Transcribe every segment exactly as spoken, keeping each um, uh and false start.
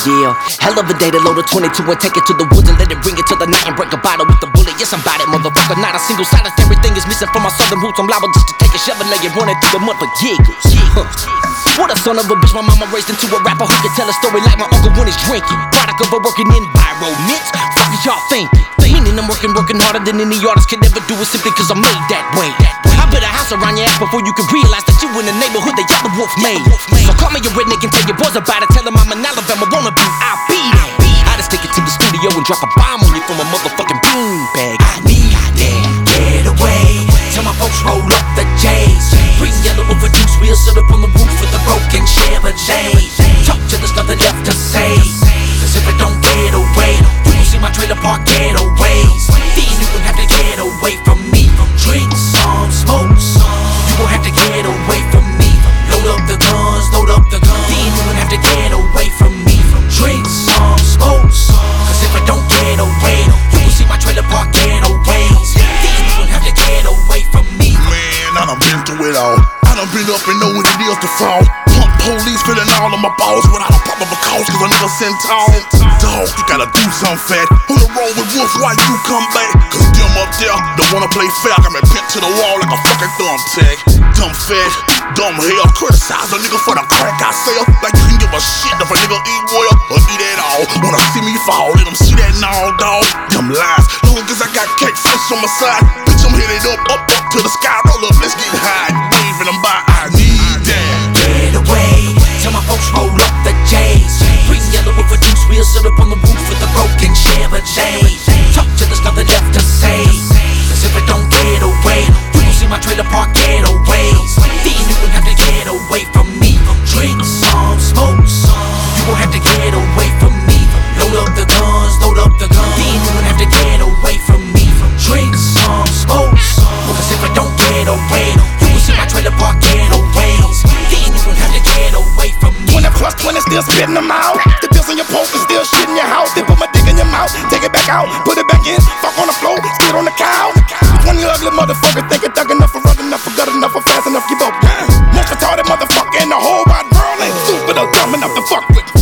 Yeah, hell of a day to load a twenty-two and take it to the woods and let it ring it till the night and break a bottle with the bullet. Yes, I'm about it, motherfucker. Not a single silence, everything is missing from my southern roots. I'm liable just to take a shovel and lay it running through the mud for giggles. Huh. What a son of a bitch, my mama raised into a rapper who can tell a story like my uncle when he's drinking. Product of a working environment. Fuck is y'all thinking? Meaning I'm working, working harder than any artist can ever do it simply cause I'm made that way. I built a house around your ass before you can realize that you in the neighborhood that y'all the wolf made. So call me a redneck and tell your boys about it. Tell them I'm an Alabama wannabe, I'll be there. I just take it to the studio and drop a bomb on you from a motherfucking beanbag. I need that getaway. Tell my folks roll up the J's. Green, yellow, overdose, wheels sit up on the roof with a broken Chevrolet. Talk till there's nothing left to say. Cause if it don't get away, you gon' see my trailer park getaways. Then you gon' have to get away from me. Drink some, smoke some. You gon' have to get away from me. Load up the guns, load up the guns. Then you gon' have to get away from me. Drink some, smoke some. Cause if it don't get away, you gon' see my trailer park getaways. Then you gon' have to get away from me. Man, I done been through it all. I done been up and know what it is to fall. Pump police feeling all of my balls when I done pop up a cause cause I never sent tall. Dog, you gotta do something fat. On the road with Wolf, why you come back? Cause them up there don't wanna play fair. Got me pinned to the wall like a fucking thumbtack. Dumb fat, dumb hell. Criticize a nigga for the crack I sell. Like you can give a shit if a nigga eat well or eat at all. Wanna see me fall, let them see that now, dog. Them lies, long as I got catfish on my side. Bitch, I'm headed up, up, up to the sky. Roll up, let's get high. Waving them by, I need that. Get away, tell my folks roll up the J's. Green, yellow, overdose, wheels sit up on the roof with a broken Chevrolet. Talk till there's nothing left to say. Cause if it don't get away, you gon' see my trailer park getaways. Then you gon' have to get away from me. Drink some, smoke some. You gon' have to get away from me. Load up the guns, load up the guns. Then you gon' have to get away from me. Drink some, smoke some. Cause if it don't get away, you gon' see my trailer park getaways. Then you gon' have to get away from me. twenty plus twenty, still spitting them out. The pills in your poke is still shit in your house. They put my dick in your mouth, take it back out, put it back in, fuck on the floor, spit on the cow. twenty ugly motherfuckers think it thug enough, for rug enough, for good enough, for fast enough, give up. Most retarded motherfucker in the whole wide world ain't stupid or dumb enough to fuck with.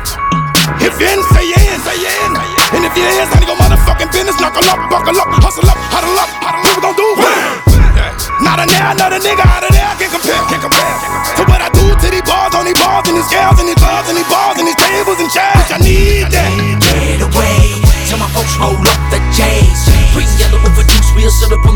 If you in, say you in, say you in. And if you is, none of your motherfucking business, knuckle up, buckle up, hustle up, huddle up, what we gon' do? Not a now, not a nigga out of there, can't compare, can't compare. To what I do to these bars, on these bars, and these girls, and these clubs, and these bars, and these tables and chairs. I need that. Get away, tell my folks roll up the J's. Green, yellow, overdose, wheels sit up